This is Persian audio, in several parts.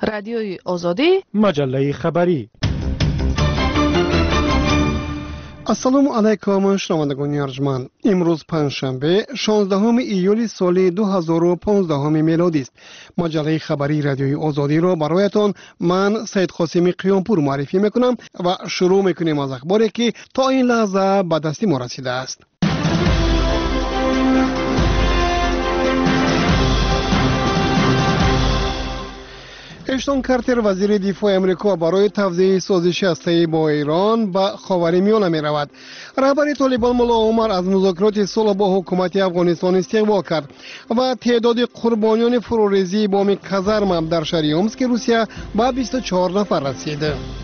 رادیوی آزادی، مجله خبری. السلام علیکم شنوندگان ارجمند. امروز پنجشنبه 16 ایول سال 2015 میلادی است. مجله خبری رادیوی آزادی را برایتان من سید قاسمی قیامپور معرفی میکنم و شروع میکنیم از اخباری که تا این لحظه به دست ما رسیده است. اشتون کارتر وزیر دفاع امریکا برای توزیع سازش هسته‌ای با ایران به خاورمیانه می رود. رهبر طالبان ملا عمر از مذاکرات صلح با حکومت افغانستان استقبال کرد و تعداد قربانیان فروریزی بام کازارم در شهر اومسک روسیه به 24 نفر رسید.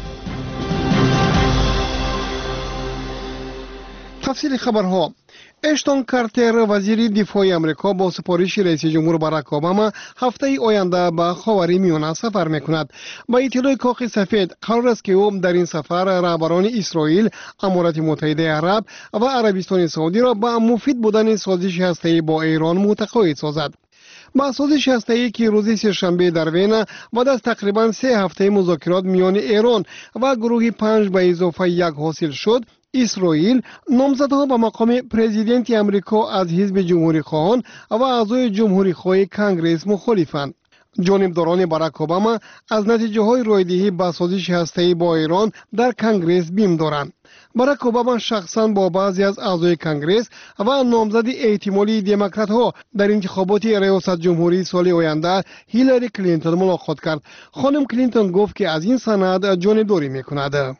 تفصیل خبرها. اشتون کارتر وزیر دفاع امریکا با سفارش رئیس جمهور باراک اوباما هفته آینده به خاورمیانه سفر میکند. با اطلاع کاخ سفید قرار است که او در این سفر رهبران اسرائیل، امارات متحده عرب و عربستان سعودی را به مفید بودن سازش هسته‌ای با ایران متقاعد سازد. با سازش هسته‌ای که روز سه‌شنبه در وین بعد از تقریبا 3 هفته مذاکرات میان ایران و گروه 5 به اضافه 1 حاصل شد، اسرائیل نامزدها به مقام پرزیدنت امریکا از حزب جمهوری خواهان و اعضای جمهوری خواه کانگرس مخالفند. جانبداران باراک اوباما از نتیجه های رایدهی به سازش هسته‌ای با ایران در کانگرس بیم دارند. باراک اوباما شخصا با بعضی از اعضای کانگرس و نامزد احتمالی دموکرات ها در انتخابات ریاست جمهوری سال آینده هیلاری کلینتون ملاقات کرد. خانم کلینتون گفت که از این سند جانبداری میکند.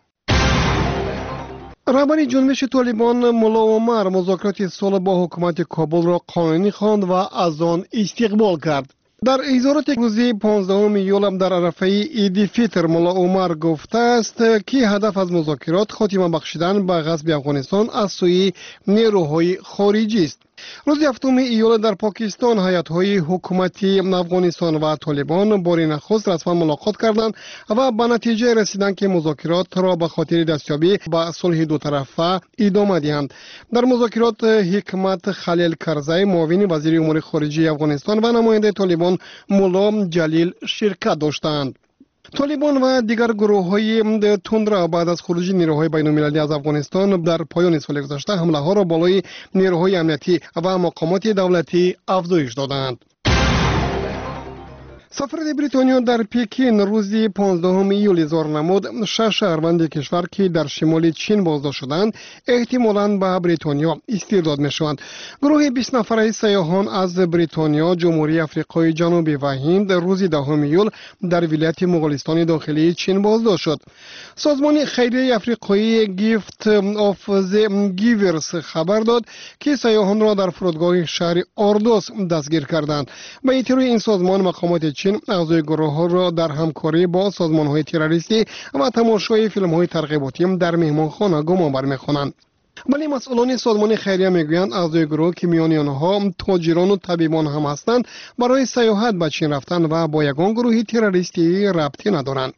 رهبر جنبش طالبان ملا عمر مذاکرات صلح با حکومت کابل را قانونی خواند و از آن استقبال کرد. در اظهارات روز 15 ایول در عرفه عید فطر ملا عمر گفته است که هدف از مذاکرات خاتمه بخشیدن به غصب افغانستان از سوی نیروهای خارجی است. روز 7 ایول در پاکستان هیئت‌های حکومتی افغانستان و طالبان بار نخست رسما ملاقات کردند و به نتیجه رسیدند که مذاکرات را به خاطر دستیابی به صلح دو طرفه ادامه دهند. در مذاکرات حکمت خلیل کرزی معاون وزیر امور خارجه افغانستان و نماینده طالبان مولا جلیل شرکت داشتند. طالبان و دیگر گروه‌های تندرو بعد از خروج نیروهای بین‌المللی از افغانستان در پایان سال گذشته حمله‌ها را بالای نیروهای امنیتی و مقامات دولتی افزایش دادند. سفارت بریتانیا در پکین روز 15 ایول اظهار نمود 6 شهروند کشور که در شمال چین بازداشت شدند احتمالاً به بریتانیا استرداد می‌شوند. گروه 20 نفره سیاحان از بریتانیا، جمهوری آفریقای جنوبی و هند روز 10 ایول در ولایت مغولستان داخلی چین بازداشت شد. سازمان خیریه آفریقایی گیفت آف د گیورز خبر داد که سیاحان را در فرودگاه شهر آردوس دستگیر کردند. به اطلاع این سازمان مقامات چین اعضای گروه ها را در همکاری با سازمان های تروریستی و تماشای فیلم های ترغیباتی در مهمانخانه گمانبر می‌خوانند. ولی مسئولان سازمان خیریه میگویند اعضای گروه که میان آنها تاجران و طبیبان هم هستند برای سیاحت به چین رفتن و با یگان گروه تروریستی ربطی ندارند.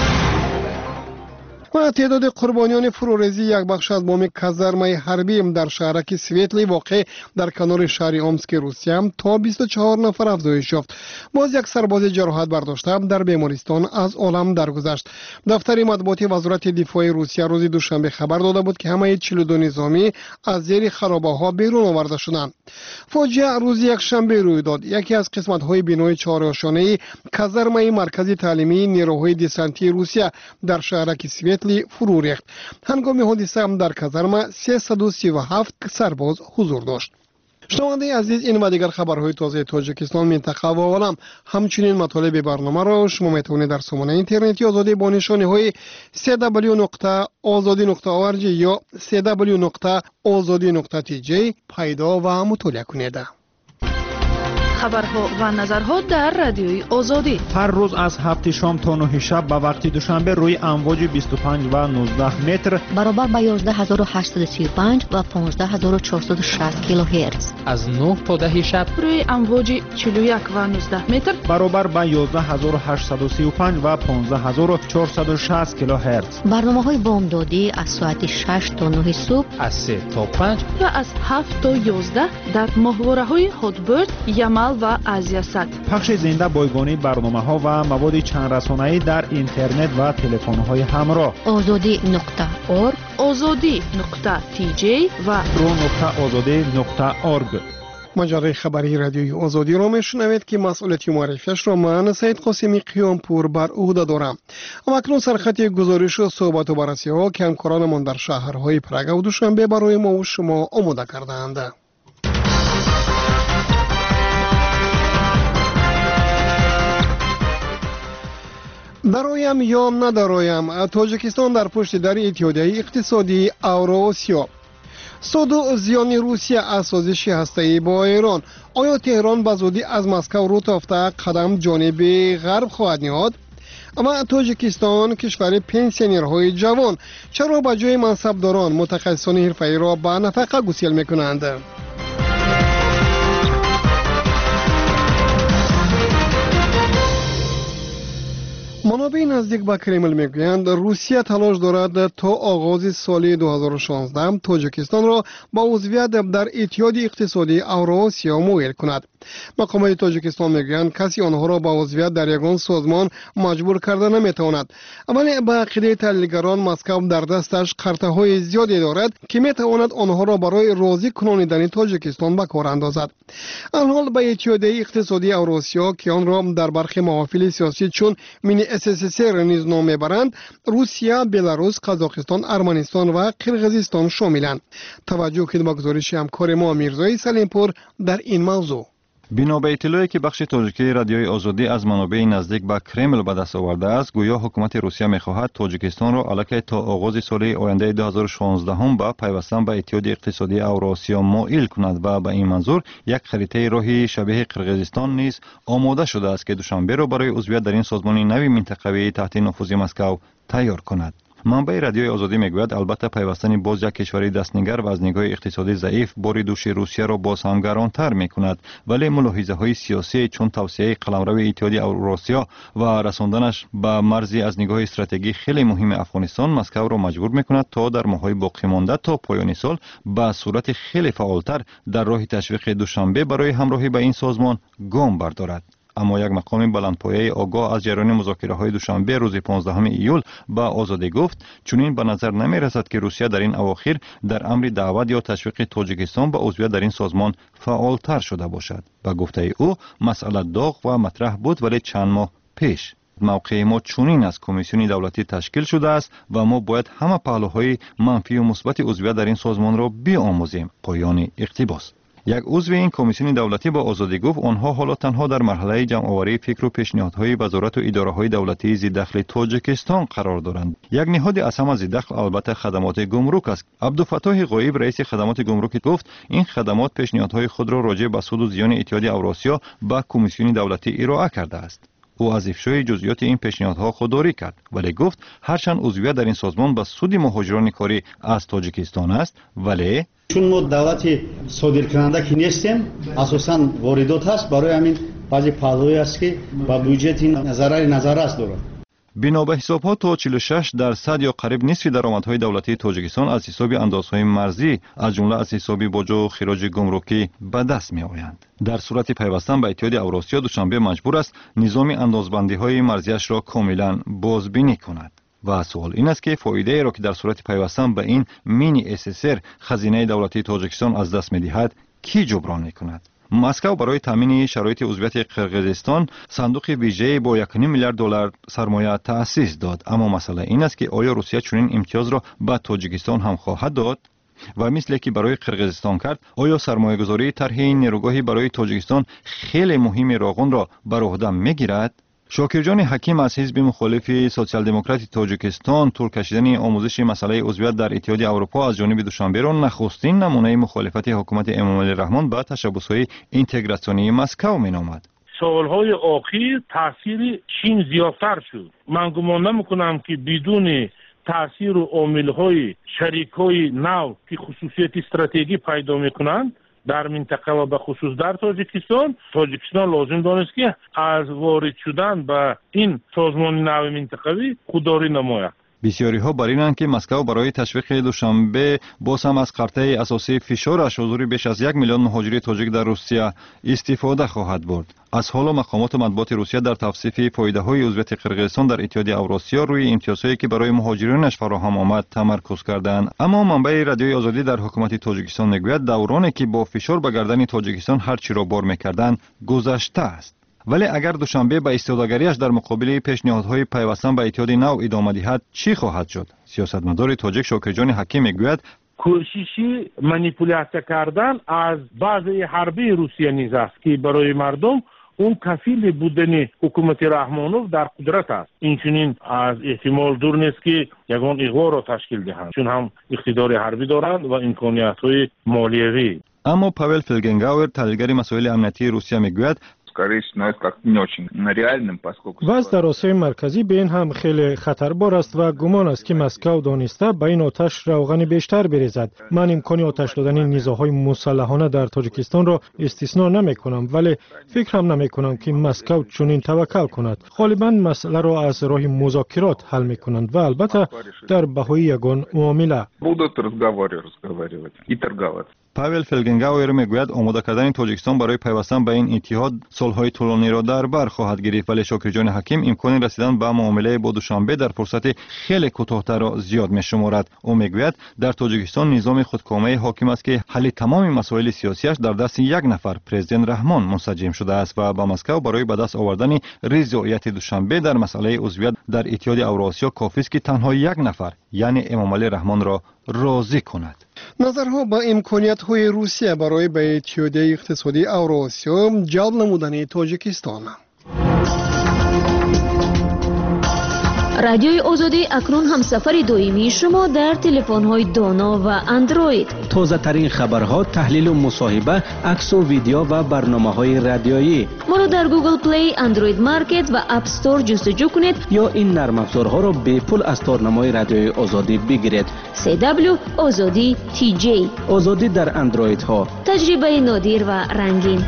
و تعداد قربانیان فروریزی یک بخش از بام کازارمای حربی در شهرک سویتلی واقع در کنار شهر اومسک روسیه تا 24 نفر افزایش یافت. باز یک سرباز جراحت برداشته در بیمارستان از عالم درگذشت. دفتر مطبوعات وزارت دفاع روسیه روز دوشنبه خبر داده بود که همه 42 نظامی از زیر خرابه‌ها بیرون آورده شدند. فاجعه روز یکشنبه روی داد. یکی از قسمت‌های بنای چهارآشانه کازارمای مرکزی تعلیمی نیروهای دسانتی روسیه در شهرک سویتلی فرو ریخت. هنگام حادثه هم در کازارما 337 سرباز حضور داشت. شنونده عزیز، این و دیگر خبرهای تازه تاجیکستان، منطقه و عالم همچنین مطالب برنامه را شما میتونید در سامانه اینترنتی آزادی با نشانه های www.azadi.org یا www.azadi.tj پیدا و مطالعه کنید. خبرها و نظرها در رادیوی آزادی هر روز از 7 شام تا 9 شب به وقت دوشنبه روی امواج 25 و 19 متر برابر با 11835 و 15460 کیلوهرتز. از 9 تا 10 شب روی امواج 41 و 19 متر برابر با 11835 و 15460 کیلوهرتز. برنامه‌های بامدادی از ساعت 6 تا 9 صبح، از 3 تا 5 و از 7 تا 11 در ماهواره‌های هاتبرد، یمل амал ва аз ясад. пахши зинда бойгонии барномаҳо ва маводи чандрасонаӣ дар интернет ва телефонҳои ҳамроҳ. ozodi.org ozodi.tj ва ro.ozodi.org. مجره خبری رادیوی آزادی را میشنوید که مسئولیت معرفیش را من سید قاسمی قیامپور بر عهده دارم. اما اکنون سرخط گزارش و صحبت و بررسی ها که همکارانمان در شهرهای پرگ و دوشنبه برای ما و شما آماده کرده‌اند. درایم یا ندرایم، تاجیکستان در پشت در اتحادیه اقتصادی اوراسیا. سود و زیان روسیه از سازش هسته‌ای با ایران. آیا تهران به زودی از مسکو رو تافته قدم جانب غرب خواهد نهاد؟ اما تاجیکستان کشور پنسیونرهای جوان چرا به جای منصبداران متخصصان حرفه‌ای را به نفقه گسیل میکنند؟ منابع نزدیک به کرمل میگویند روسیه تلاش دارد تا آغاز سال 2016 تاجیکستان را با عضویت در اتحاد اقتصادی اوراسیا مؤهل کند. مقامات تاجیکستان میگویند کسی آنها را با عضویت در یگان سازمان مجبور کرده نمیتواند، ولی به عقیده تحلیلگران مسکو در دستش قرطه‌های زیادی دارد که میتواند آنها را برای راضی کنانیدن تاجیکستان به کار اندازد. الحال به اتحاد اقتصادی اوراسیا که آن را در برخی محافل سیاسی چون مینی SSSR نیز نام میبرند، روسیه، بلاروس، قزاقستان، ارمنستان و قرقیزستان شاملند. توجه کنید به گزارش همکار ما میرزای سلیمپور در این موضوع. بنا به اطلاعی که بخش تاجیکی رادیوی آزادی از منابع نزدیک به کرمل به دست آورده است، گویا حکومت روسیه می‌خواهد تاجیکستان را علاقه تا آغاز سال آینده 2016 هم با پیوستن به اتحاد اقتصادی اوراسیا مائل کند و به این منظور یک خریطه راهی شبیه قرقیزستان نیز آماده شده است که دوشنبه را برای عضویت در این سازمان نوی منطقوی تحت نفوذ مسکو تیار کند. منبع رادیوی آزادی میگوید البته پیوستن باز یک کشوری دستنگر و از نگاه اقتصادی ضعیف بار دوش روسیه را باز هم گرانتر میکند، ولی ملاحظه های سیاسی چون توسعه قلمرو اتحاد اوراسیا و رساندنش به مرزی از نگاه استراتژی خیلی مهم افغانستان مسکو را مجبور میکند تا در ماه‌های باقی مانده تا پایان سال به صورت خیلی فعالتر در راه تشویق دوشنبه برای همراهی به این سازمان گام بردارد. اما یک مقام بلندپایه آگاه از جریان مذاکره‌های دوشنبه روز 15 ایول به آزادی گفت چنین به نظر نمی رسد که روسیه در این اواخر در امر دعوت یا تشویق تاجیکستان به عضویت در این سازمان فعالتر شده باشد. به گفته او مسئله داغ و مطرح بود، ولی چند ماه پیش موقع ما چنین از کمیسیون دولتی تشکیل شده است و ما باید همه پهلوهای منفی و مثبت عضویت در این سازمان را بیاموزیم. پایان اقتباس. یک عضو این کمیسیون دولتی با آزادی گفت آنها حالا تنها در مرحله جمع‌آوری فکر و پیشنهادهای وزارت و اداره‌های دولتی ضد دخل تاجیکستان قرار دارند. یک نهاد اصم از ضد دخل البته خدمات گمرک است. عبدالفتاح غایب رئیس خدمات گمرک گفت این خدمات پیشنهادهای خود را راجع به سود و زیان اتحاد اوراسیا به کمیسیون دولتی ارائه کرده است. او از افشای جزئیات این پیشنهادها خودداری کرد، ولی گفت هرچند عضویت در این سازمان به سود مهاجران کاری از تاجیکستان است، ولی چون ما دولت صادرکننده که نیستیم اساساً واردات هست، برای همین بعضی پهلوهایی است که با بودجه نظر است دارد. بنا به حساب‌ها تا 46% یا قریب نصف درآمدهای دولتی تاجیکستان از حساب اندازهای مرزی از جمله از حساب باج و خراج گمرکی به دست می‌آیند. در صورت پیوستن به اتحاد اوراسیا دوشنبه مجبور است نظام اندازبندی‌های مرزیش را کاملاً بازبینی کند. و سوال این است که فایده را که در صورت پیوستن به این مینی SSR خزینه دولتی تاجیکستان از دست می‌دهد کی جبران می‌کند؟ مسکو برای تامین شرایط عضویت قرقیزستان صندوق ویژه‌ای با 1.5 میلیارد دلار سرمایه تأسیس داد، اما مسئله این است که آیا روسیه چنین امتیاز را به تاجیکستان هم خواهد داد؟ و مثل که برای قرقیزستان کرد، آیا سرمایه‌گذاری طرح نیروگاهی برای تاجیکستان خیلی مهم راغون را بر عهده می‌گیرد؟ شاکرجان حکیم از حزب مخالف سوسیال دموکرات تاجیکستان طول کشیدن آموزش مسئله عضویت در اتحاد اروپا از جانب دوشنبه را نخستین نمونه مخالفت حکومت امامعلی رحمان به تشبس‌های اینتگراسیونی مسکو مینامد. سالهای اخیر تاثیر چین زیادتر شد. من گمان نمی‌کنم که بدون تاثیر و عامل‌های شریک‌های نو که خصوصیت استراتژی پیدا می‌کنند در منطقه و به خصوص در تاجیکستان لازم دانست که از وارد شدن به این سازمان نو منطقوی خودداری نماید. بسیاری ها بر اینند که مسکو برای تشویق دوشنبه باز هم از قرطه اساسی فشارش حضور بیش از 1 میلیون مهاجر تاجیک در روسیه استفاده خواهد برد. از حالا مقامات مطبوعات روسیه در توصیف فایده‌های عضویت قرقیزستان در اتحادیه اوراسیا روی امتیازهایی که برای مهاجرینش فراهم آمد تمرکز کردند. اما منبع رادیوی آزادی در حکومت تاجیکستان میگوید دورانی که با فشار به گردن تاجیکستان هر چی را بار می‌کردند گذشته است. ولی اگر دوشنبه به استفاده‌گریش در مقابل پیشنهادهای پیوستن به اتحاد نو ادامه دهد چی خواهد شد؟ سیاستمدار تاجیک شاکرجان حکیم میگوید کوششی مانیپولیاسیا کردن از بازی حربی روسیه نیز است که برای مردم اون کفیل بودن حکومت رحمانوف در قدرت است. اینچنین از احتمال دور نیست که یگان اغوا را تشکیل دهند، چون هم اقتدار حربی دارند و امکانیت‌های مالیوی. اما پاول فلگنگاور تحلیلگر مسائل امنیتی روسیه میگوید وضع در آسیای مرکزی به این هم خیلی خطربار است و گمان است که مسکو دانسته به این آتش روغن بیشتر بریزد. من امکانی آتش دادن نیزه‌های مسلحانه در تاجیکستان را استثنا نمی کنم، ولی فکر هم نمی کنم که مسکو چنین توکل کند. غالبا مسئله را از راه مذاکرات حل می کنند و البته در بهای یگان معامله. پاول فلگنگاور میگوید آماده کردن تاجیکستان برای پیوستن به این اتحاد سالهای طولانی را در بر خواهد گرفت، ولی شاکرجان حکیم امکان رسیدن به معامله با دوشنبه در فرصت خیلی کوتاه‌تر را زیاد می‌شمارد. او میگوید در تاجیکستان نظام خودکامه حاکم است که حل تمام مسائل سیاسیش در دست یک نفر پرزیدنت رحمان منسجم شده است و با مسکو برای به دست آوردن رضایت دوشنبه در مسئله عضویت در اتحاد اوراسیا کافی است که تنها یک نفر یعنی امامعلی رحمان را راضی کند. نظرها با امکانیت‌های روسیه برای به اتحادیه اقتصادی اوراسیا جلب نمودن تاجیکستان. رادیوی آزادی اکنون همسفر دائمی شما در تلفن‌های دانا و اندروید. تازه ترین خبرها، تحلیل و مصاحبه، عکس و ویدیو و برنامه‌های رادیویی. ما را در گوگل پلی، اندروید مارکت و اپ استور جستجو کنید یا این نرم افزارها را به پول از تارنمای رادیوی آزادی بگیرید. CW آزادی TJ. آزادی در اندروید ها. تجربه نادر و رنگین.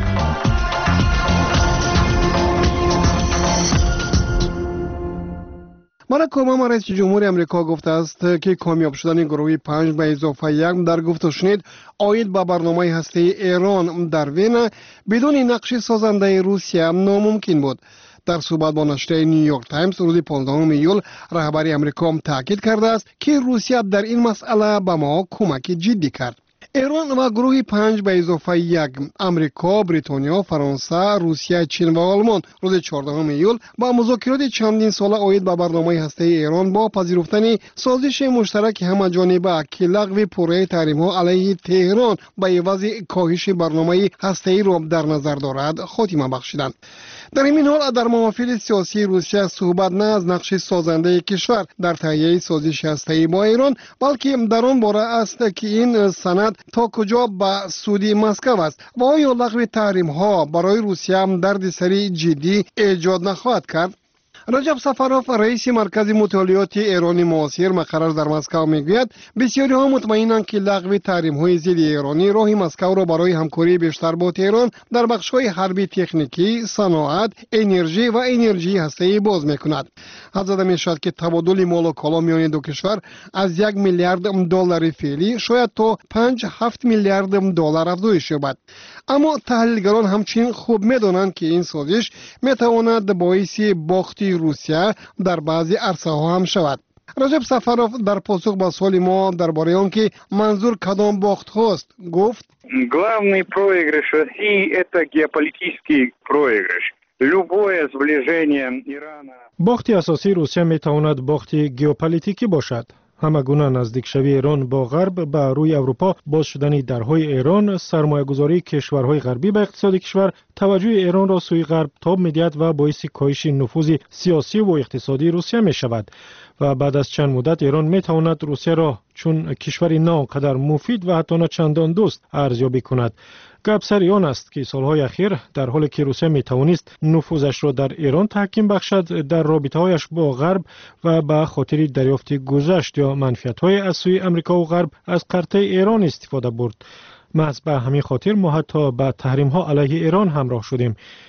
باراک اوباما رئیس جمهور امریکا گفته است که کامیاب شدن گروه 5 به اضافه 1 در گفت و شنید عاید به برنامه هسته‌ای ایران در وین بدون نقش سازنده روسیه ناممکن بود. در صحبت با نشریه نیویورک تایمز روز 15 ایول رهبری امریکا تاکید کرده است که روسیه در این مسئله به ما کمک جدی کرد. ایران و گروه 5 به اضافه 1 امریکا، بریتانیا، فرانسه، روسیه، چین و آلمان روز 14 ایول با مذاکرات چندین ساله عاید به برنامه هسته‌ای ایران با پذیرفتن سازش مشترک همه‌جانبه که لغو پوره تحریم‌ها علیه تهران به عوض کاهش برنامه هسته‌ای را در نظر دارد خاتمه بخشیدند. در این حال در محافل سیاسی روسیه صحبت نه از نقش سازنده کشور در تهیه سازش هسته‌ای با ایران، بلکه در آن باره است که این سند تا کجا به سود مسکو است و آیا لغو تحریم ها برای روسیه هم دردسری جدی ایجاد نخواهد کرد. رجب سفروف رئیس مرکز مطالعات ایرانی معاصر مقرر در مسکو میگوید بسیاری ها مطمئنند که لغو تحریم های ضد ایرانی راه مسکو را برای همکاری بیشتر با تهران در بخش های حربی، تکنیکی، صنعت، انرژی و انرژی هسته‌ای باز میکند. حد زده میشد که تبادل مال و کالا میان دو کشور از 1 میلیارد دلار فعلی شاید تا 5-7 میلیارد دلار افزایش یابد. اما تحلیلگران همچنین خوب میدانند که این سازش میتواند باعث باخت روسیه در بعضی عرصه ها هم شود. رجب سفروف در پاسخ به سوال ما درباره آنکه منظور کدام باخت هاست گفت: Главный проигрыш России это геополитический проигрыш. Любое сближение Ирана. باخت اساسی روسیه میتواند باخت ژئوپلیتیکی باشد. همگونه نزدیک شوی ایران با غرب به روی اروپا، باز شدن درهای ایران، سرمایه‌گذاری کشورهای غربی به اقتصاد کشور، توجه ایران را سوی غرب تاب می‌دهد و باعث کاهش نفوذ سیاسی و اقتصادی روسیه می‌شود و بعد از چند مدت ایران می‌تواند روسیه را چون کشوری نه آنقدر مفید و حتی نه چندان دوست ارزیابی کند. گپ سر آن است که سالهای اخیر در حالی که روسیه میتوانست نفوذش را در ایران تحکیم بخشد، در رابطه‌هایش با غرب و به خاطر دریافت گذشت یا منفعت‌های از سوی امریکا و غرب از قرطه ایران استفاده برد. محض به همین خاطر ما حتی به تحریم‌ها علیه ایران همراه شدیم.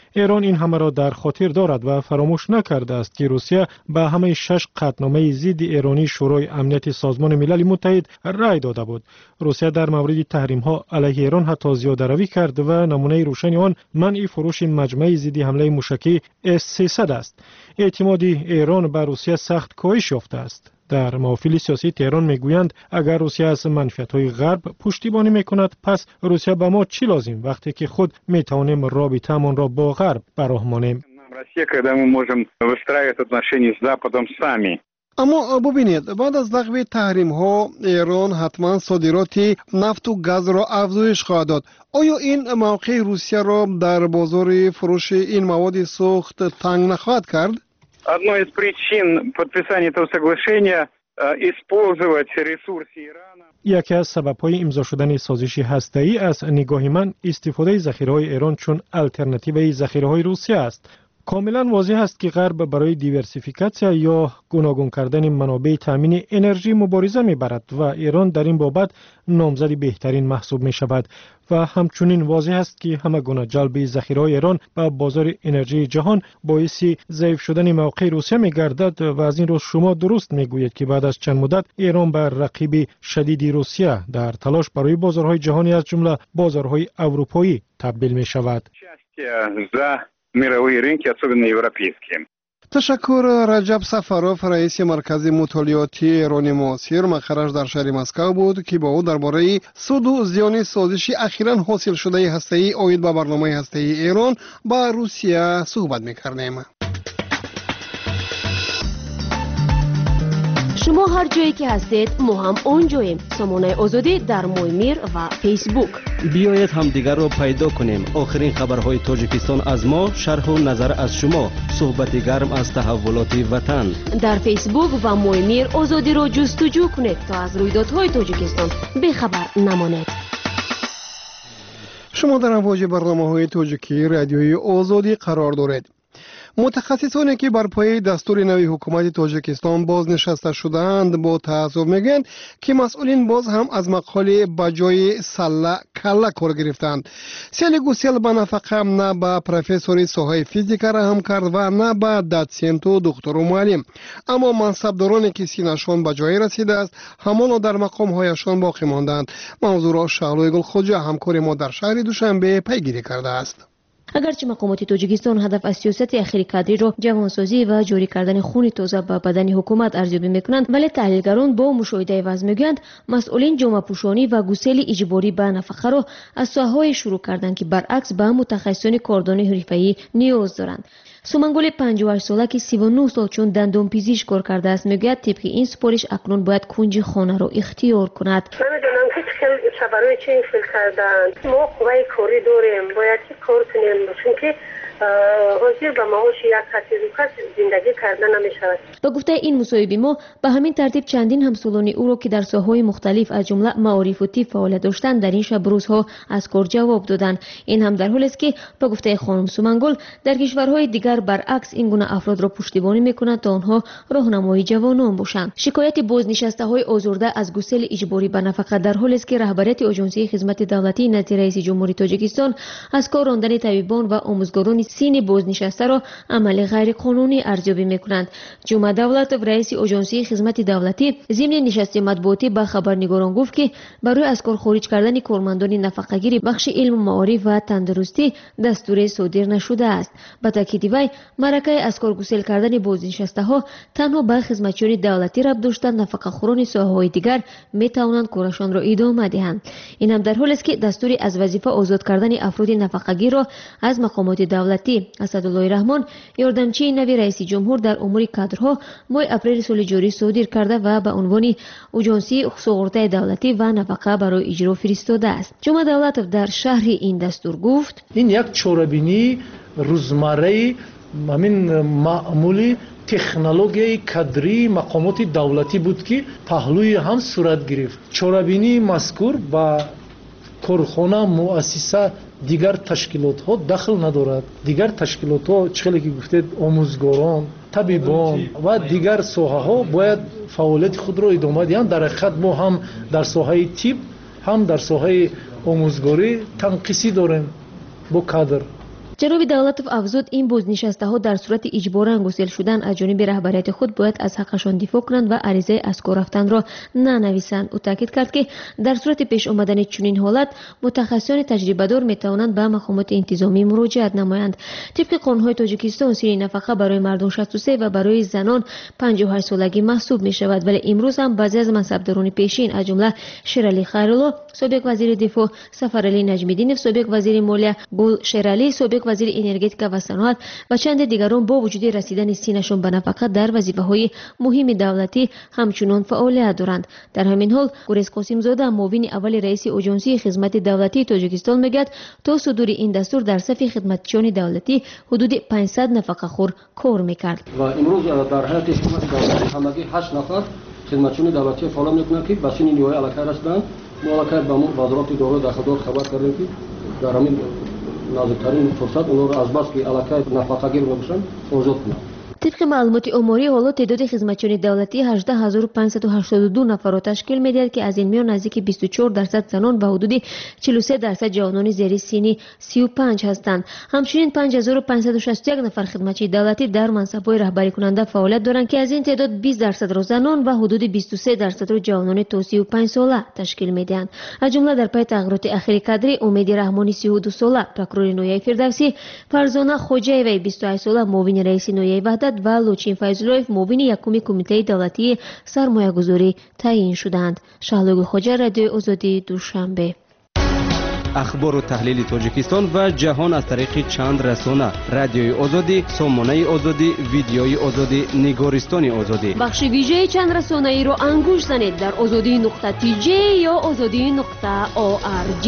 ایران این همه را در خاطر دارد و فراموش نکرده است که روسیه به همه 6 قطعنامه ضد ایرانی شورای امنیت سازمان ملل متحد رأی داده بود. روسیه در مورد تحریم ها علیه ایران حتی زیاده‌روی کرد و نمونه روشن آن منع فروش مجمع ضد حمله موشکی S-300 است. اعتماد ایران به روسیه سخت کاهش یافته است. در محافل سیاسی تهران میگویند اگر روسیه از منفعت‌های غرب پشتیبانی میکند پس روسیه به ما چی لازم وقتی که خود میتوانیم رابطه‌مان را با غرب براه مانیم. Россия, когда мы можем выстраивать отношения с Западом сами. اما ببینید بعد از لغو تحریم ها ایران حتما صادرات نفت و گاز را افزایش خواهد داد. آیا این موقع روسیه را در بازار فروش این مواد سوخت تنگ نخواهد کرد؟ Одной из причин подписания этого соглашения использовать ресурсы Ирана. یکی از سبب‌های امضا شدن سازش هسته‌ای از نگاه من استفاده ذخیره‌های ایران چون آلترناتیو ذخیره‌های روسیه است. کاملا واضح است که غرب برای دیورسیفیکاسیا یا گوناگون کردن منابع تامین انرژی مبارزه می‌برد و ایران در این بابت نامزد بهترین محسوب می‌شود و همچنین واضح است که همه گونه جلب ذخیره‌های ایران به بازار انرژی جهان باعث ضعیف شدن موقع روسیه می‌گردد و از این رو شما درست می‌گویید که بعد از چند مدت ایران بر رقیب شدید روسیه در تلاش برای بازارهای جهانی از جمله بازارهای اروپایی تبدیل می‌شود. Мировые рынки, особенно европейские. تشکر. رجب سفروف رئیس مرکز مطالعاتی ایران معاصر مقرش در شهر مسکو بود که با او درباره سود و زیان سازش اخیراً حاصل شده هسته‌ای عاید به برنامه هسته‌ای ایران با روسیه صحبت می‌کردیم. شما هر جایی که هستید ما هم اونجاییم. سامانه آزادی در مویمیر و فیسبوک. بیایید همدیگر را پیدا کنیم. آخرین خبرهای تاجیکستان از ما، شرح و نظر از شما، صحبت گرم از تحولات وطن. در فیسبوک و مویمیر آزادی را جستجو کنید تا از رویدادهای تاجیکستان بخبر نمانید. شما در امواج برنامه‌های تاجیکی رادیوی آزادی قرار دارید. متخصصانی که بر پای دستور نوی حکومت تاجیکستان بازنشسته شدند با تأسف میگن که مسئولین باز هم از مقاله بجای سله کله کار گرفتند. سیل گوسیل به نفقه نه به پروفسوری ساحه فیزیک رحم کرد و نه به داتسنت و دکتر و معلم. اما منصبدارانی که سینه‌شان به جای رسیده است همان در مقام‌هایشان باقی ماندند. موضوع را شهلوی گلخوجه همکار ما در شهر دوشنبه پیگیری کرده است. اگرچه مقامات تاجیکستان هدف از سیاست اخیر کادری را جوانسازی و جاری کردن خون تازه به بدن حکومت ارزیابی میکنند، ولی تحلیلگران با مشاهده وضع میگویند مسئولین جامعه پوشانی و گسیل اجباری به نفقه را از ساحه‌های شروع کردند که برعکس به متخصصان کاردان حرفه‌ای نیاز دارند. سومنگل 58 ساله که 39 سال چون دندان پزشک کار کرده است میگوید طبق این سپارش اکنون باید کنج خانه را اختیار کند. نمیدونم که برای چه این فیل کردن. ما قوه کاری داریم، باید که کار کنیم چون که حاضر به معاش یک حقیقت زندگی کردن نمیشود. با گفته این مصاحبه ما به همین ترتیب چندین همسالان او را که در ساحه‌های مختلف از جمله معارف و طب فعالیت داشتند در این شب روزها از کار جواب دادند. این هم در حالی است که با گفته خانم سومنگل در کشورهای دیگر برعکس این گونه افراد را پشتیبانی می‌کند تا آنها راهنمای جوانان باشند. شکایت بازنشسته‌های آزرده از گسیل اجباری به نفقه در حالی است که رهبریت آژانسی خدمت دولتی نزد رئیس جمهوری تاجیکستان از کار راندن طبیبان و آموزگاران سین بازنشسته را عمل غیر قانونی ارزیابی می‌کنند. جمعه دولتوف رئیس آژانسی خدمت دولتی ضمن نشست مطبوعاتی با خبرنگاران گفت که برای از کار خارج کردن کارمندان نفقه‌گیر بخش علم و معارف و تندرستی دستور صادر نشده است. با تاکید وی مرکه از کار گسیل کردن بازنشسته‌ها تنها به خدمتچیان دولتی ربط داشته نفقه‌خوران ساحه‌های دیگر می‌توانند کارشان را ادامه دهند. این هم در حالی است که دستور از وظیفه آزاد کردن افراد نفقه‌گیر را از مقامات دولتی اسدالله رحمان یاردمچی نوی رئیس جمهور در امور کادرها ماه اپریل سال جاری صادر کرده و به عنوان آژانسی سوغورته دولتی و نفقه برای اجرا فرستاده است. جمعه دولتوف در شرح این دستور گفت این یک چوره‌بینی روزمره همین معمولی تکنولوژی کادری مقامات دولتی بود که پهلوی هم صورت گرفت. چوره‌بینی مذکور با کارخانه مؤسسه دیگر تشکیلات ها دخل ندارد. دیگر تشکیلات ها چخیلی که گفتید آموزگاران، طبیبان و دیگر ساحه ها باید فعالیت خود را ادامه دهند. در حقیقت ما هم در ساحه طب هم در ساحه آموزگاری تنقیصی داریم با کادر. جناب دولتوف افزود این بازنشسته‌ها در صورت اجباراً گسیل شدن از جانب رهبریت خود باید از حقشان دفاع کنند و عریضه از کار رفتن را ننویسند. او تاکید کرد که در صورت پیش آمدن چنین حالت متخصصان تجربه‌دار میتوانند به مقامات انتظامی مراجعت نمایند. طبق قانون‌های تاجیکستان سن نفقه برای مردان 63 و برای زنان 58 سالگی محسوب می شود، ولی امروز هم بعضی از منصبداران پیشین از جمله شیرعلی خیرالله سابق وزیر دفاع، سفرعلی نجمیدینov سابق وزیر مالیه، گل شیرعلی سابق وزیر انرژتیکا و صنعت و چند دیگران با وجود رسیدن سینشان به نفقه در وظیفه‌های مهم دولتی همچنان فعالیت دارند. در همین حال گریز قاسم زاده معاون اول رئیس اژانسی خدمات دولتی تاجیکستان میگوید تا صدور این دستور در صف خدمتچیان دولتی حدود 500 نفقه خور کار میکرد. و امروز در حیات حکومت دولتی همگی 8 نفر خدمتچیان دولتی فعال میکنند که به سن نیروی علاقه رسیدند. ما علاقه به وزارت داخلی داخلات خبر کردیم که در همین نازکترین فرصت اونها را از بس که علاقه نفقه‌گیر باشند آزاد کنند. طبق معلومات آماری حالا تعداد خدمتچیان دولتی 18582 نفر را تشکیل می‌دهد که از این میان نزدیک 24% زنان و حدود 43% جوانان زیر سن 35 هستند. همچنین 5561 نفر خدمتچی دولتی در منصب‌های رهبری کننده فعالیت دارند که از این تعداد 20% را زنان و حدود 23% را جوانان تا 35 ساله تشکیل می‌دهند. از جمله در پی تغییرات اخیر کادری امید رحمانی 32 ساله، پروکورور نویای فردوسی، فرزانه خوجایوی 28 ساله معاون رئیس نویای وحدت و لوچین فیضلویف معاون یکم کمیته دولتی سرمایه‌گذاری تعیین شدند. شهلوگ خوجا، رادیو آزادی، دوشنبه. اخبار و تحلیل تاجیکستان و جهان از طریق چند رسانه: رادیوی آزادی، سامانه آزادی، ویدیوی آزادی، نگارستان آزادی. بخش ویژه چند رسانه ای رو انگوش زنید در azadi.tj یا azadi.org.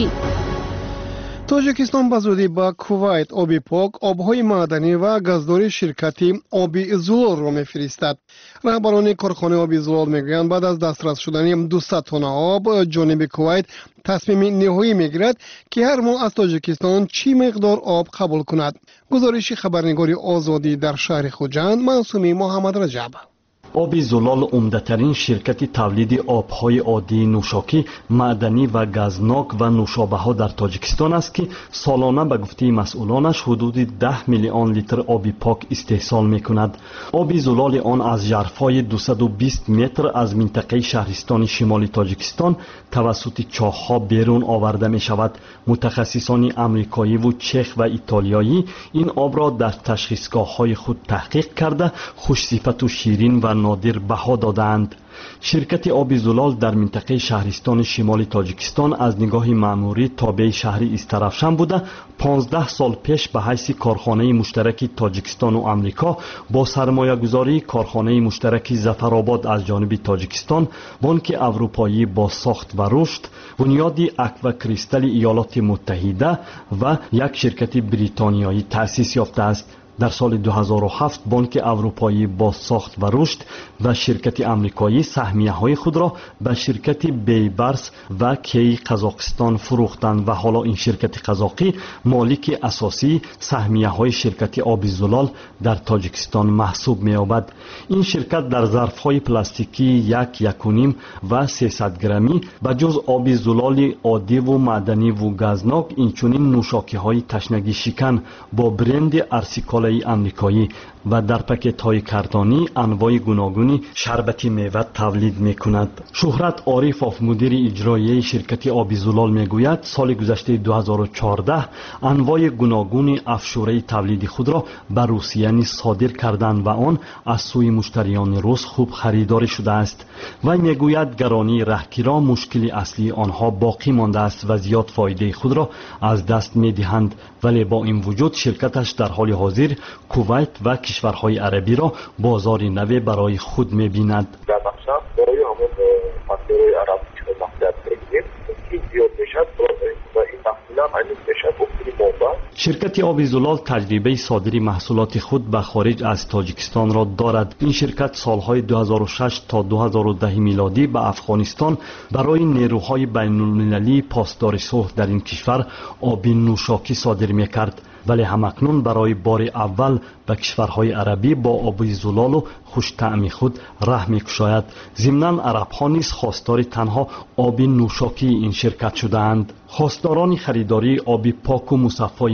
توجیکستان به زودی به کویت آبی پاک، آبهای معدنی و گازداری شرکتی آبی زلال را می‌فرستد. رهبران کارخانه آبی زلال میگویند بعد از دسترس شدن 200 تن آب جانب کویت تصمیم نهایی میگیرد که هر ماه از تاجیکستان چی مقدار آب قبول کند. گزارش خبرنگاری آزادی در شهر خوجند، معصومی محمد رجب. آب زلال عمده‌ترین شرکت تولید آب‌های عادی نوشاکی، معدنی و گازناک و نوشابه‌ها در تاجیکستان است که سالانه به گفته مسئولانش حدود 10 میلیون لیتر آب پاک استحصال می‌کند. آب زلال آن از ژرفای 220 متر از منطقه شهرستان شمالی تاجیکستان توسط چاه‌ها بیرون آورده می‌شود. متخصصان آمریکایی و چخ و ایتالیایی این آب را در تشخیصگاه‌های خود تحقیق کرده خوش‌صفت و شیرین و نادر بها دادند. شرکت آب زلال در منطقه شهرستان شمالی تاجیکستان از نگاه مأموری تابع شهر استرافشن بوده 15 سال پیش به حیث کارخانه مشترک تاجیکستان و آمریکا با سرمایه گذاری کارخانه مشترک ظفرآباد از جانب تاجیکستان، بانک اروپایی با ساخت و رشد، بنیادی اکوا کریستال ایالات متحده و یک شرکت بریتانیایی تأسیس یافته است. در سال 2007 بانک اروپایی با ساخت و رشد و شرکت آمریکایی سهمیه‌های خود را به شرکت بیبرس و کی قزاقستان فروختند و حالا این شرکت قزاقی مالک اساسی سهمیه‌های شرکت آب زلال در تاجیکستان محسوب می‌یابد. این شرکت در ظرف‌های پلاستیکی 1.5 و 300 گرمی به جز آب زلال عادی و معدنی و گازناک اینچنین نوشاکی‌های تشنگی شکن با برند ارسیکال آمریکایی و در پاکت‌های کارتونی انواع گوناگونی شربت میوه تولید می‌کند. شهرت عارفوف مدیر اجرایی شرکت آب زلال میگوید سال گذشته 2014 انواع گوناگون افشوره تولید خود را به روسیه صادر کردند و آن از سوی مشتریان روس خوب خریداری شده است. و میگوید گرانی راهگیرا مشکلی اصلی آنها باقی مانده است و زیاد فایده خود را از دست می‌دهند، ولی با این وجود شرکتش در حال حاضر کویت و کشورهای عربی را بازار نو برای خود می‌بیند. در مقصد برای همون فاکتورهای عربی که مقصد بگیریم که زیاد بشد و این محصول هم علیق بشد بکنی بابا. شرکت آب زلال تجربه صادری محصولات خود به خارج از تاجیکستان را دارد. این شرکت سالهای 2006 تا 2010 میلادی به افغانستان برای نیروهای بین‌المللی پاسدار صلح در این کشور آب نوشاکی صادر می‌کرد، ولی همکنون برای بار اول به کشورهای عربی با آب زلال و خوش طعم خود راه می‌گشاید. ضمناً عرب‌ها نیز خواستار تنها آب نوشاکی این شرکت شدند. خواستاران خریداری آب پاک و مصفای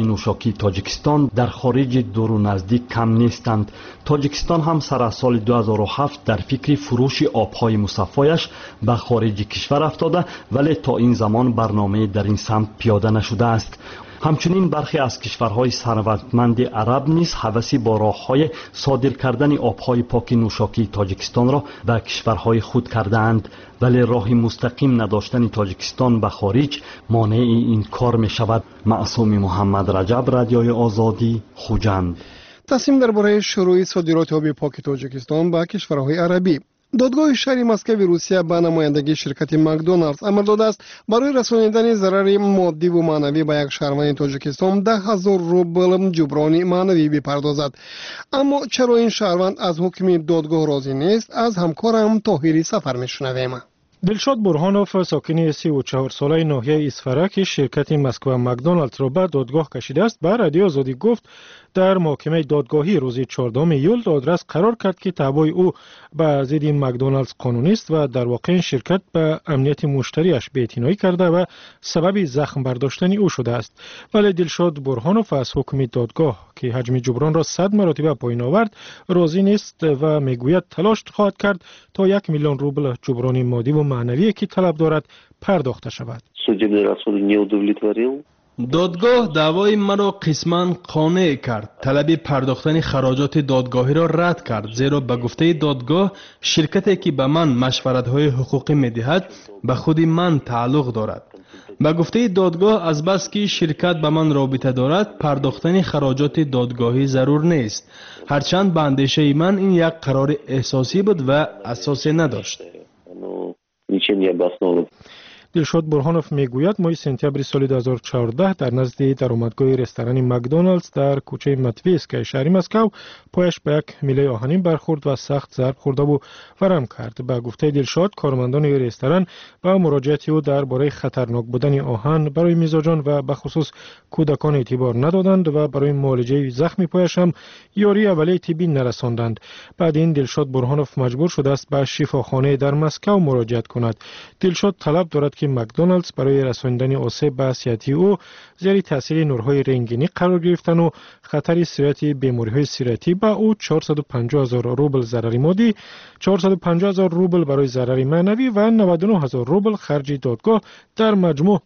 نوشاکی تاجیکستان در خارج دور و نزدیک کم نیستند. تاجیکستان هم سر از سال 2007 در فکر فروش آبهای مصفایش به خارج کشور افتاده، ولی تا این زمان برنامه در این سمت پیاده نشده است. همچنین برخی از کشورهای ثروتمند عرب نیز هوسی با راه‌های صادر کردن آبهای پاک نوشاکی تاجیکستان را به کشورهای خود کرده‌اند، ولی راه مستقیم نداشتن تاجیکستان به خارج مانع این کار می شود. معصوم محمد رجب، رادیوی آزادی، خوجند. تصمیم درباره شروع صادرات آب پاک تاجیکستان به کشورهای عربی. دادگاه شهری مسکو روسیه به نمایندگی شرکت مکدونالدز امر داده است برای رسانیدن ضرر مادی و معنوی به یک شهروند تاجیکستان 10,000 روبل جبران معنوی بپردازد. اما چرا این شهروند از حکم دادگاه راضی نیست؟ از همکارم طاهری سفر میشنویم. دلشاد برهانوف، ساکن 34 ساله ناحیه اسفره که شرکت مسکو مکدونالدز را به دادگاه کشیده است، به رادیو آزادی گفت در محکمه دادگاهی روز 14 ایول دادرس قرار کرد که تبع او به ضد مکدونالدز قانونی است و در واقع این شرکت به امنیت مشتریش بی‌اعتنایی کرده و سبب زخم برداشتن او شده است. ولی دلشاد برهانوف از حکم دادگاه که حجم جبران را 100 مرتبه پایین آورد راضی نیست و میگوید تلاش خواهد کرد تا 1 میلیون روبل جبران مادی و معنوی که طلب دارد پرداخته شود. دادگاه دعوای مرا قسماً قانع کرد. طلب پرداختن خراجات دادگاهی را رد کرد، زیرا به گفته دادگاه شرکتی که به من مشورت‌های حقوقی می‌دهد به خود من تعلق دارد. به گفته دادگاه از بس که شرکت به من رابطه دارد پرداختن خراجات دادگاهی ضرور نیست، هرچند به اندیشه من این یک قرار احساسی بود و اساسی نداشت. دلشاد برهانوف میگوید ماه سپتامبر سال 2014 در نزد درآمدگاه رستوران مکدونالدز در کوچه متویسک شهر مسکو پایش به یک میله آهنین برخورد و سخت ضرب خورده و ورم کرد. به گفته دلشاد کارمندان رستوران با مراجعت او درباره خطرناک بودن آهن برای میزبان و به خصوص کودکان اعتبار ندادند و برای معالجه زخم پایش هم یاری اولیه طبی نرساندند. بعد این دلشاد برهانوف مجبور شده است به شفاخانه در مسکو مراجعت کند. دلشاد طلب دارد که مکدونالدز برای رساندن آسیب به صحت او زیر تاثیر نورهای رنگینی قرار گرفتن و خطر سرایت بیماری‌های سرایتی به او 450,000 روبل ضرر مادی، 450,000 روبل برای ضرر معنوی و 99,000 روبل خرج دادگاه در مجموع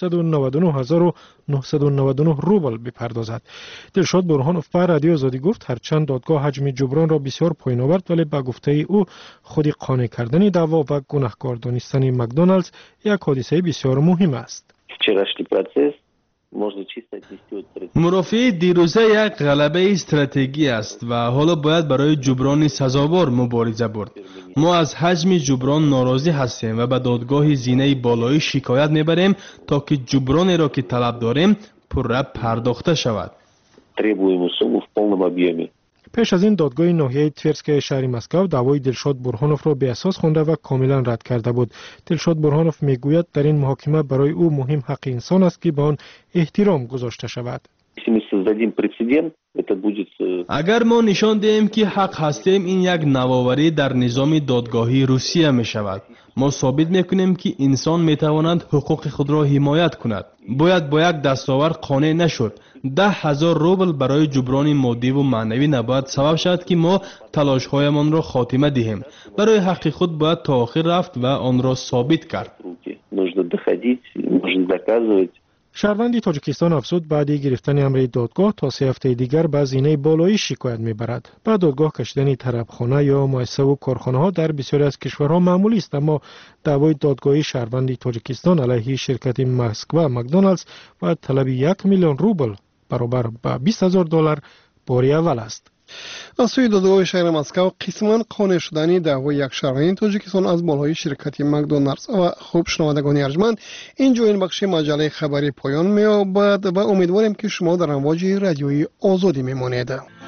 999,999 روبل بپردازد. دلشاد برهانوف به رادیو آزادی گفت هرچند دادگاه حجم جبران را بسیار پایین آورد، ولی به گفته او خود قانع کردن دعوا و گناهکار دانستن مکدونالدز یک حادثه بسیار مهم است. مرافعه دیروزه یک غلبه استراتژی است و حالا باید برای جبران سزاوار مبارزه برد. ما از حجم جبران ناراضی هستیم و به دادگاه زینه بالایی شکایت میبریم تا که جبرانی را که طلب داریم پرره پرداخته شود. پیش از این دادگاه ناحیه تورسک شهر مسکو دعوای دلشاد برهانوف را به اساس خوانده و کاملا رد کرده بود. دلشاد برهانوف میگوید در این محاکمه برای او مهم حق انسان است که به آن احترام گذاشته شود. اگر ما نشان دهیم که حق هستیم این یک نوآوری در نظام دادگاهی روسیه می شود. ما ثابت می کنیم که انسان می تواند حقوق خود را حمایت کند. باید با یک دستاور قانع نشد. 10,000 روبل برای جبران مادی و معنوی نباید سبب شد که ما تلاش هایمان را خاتمه دهیم. برای حق خود باید تا آخر رفت و آن را ثابت کرد. شهروند تاجیکستان افزود بعد گرفتن امر دادگاه تا 3 هفته دیگر به زینه بالایی شکایت میبرد. به دادگاه کشیدن طربخانه یا مؤسسه و کارخانه ها در بسیاری از کشورها معمولی است، اما دعوای دادگاهی شهروند تاجیکستان علیه شرکت مسکو مکدونالدز و طلب 1 میلیون روبل برابر به 20,000 دلار باری اول است. از سوی دادگاه شهر مسکو قسماً قانع شدن دعوای یک شهروند تاجیکستان از بالای شرکت مکدونالدز و خوب شنوندگان ارجمند، اینجا این بخش مجله خبری پایان می‌یابد و امیدواریم که شما در امواج رادیویی آزادی میمانید.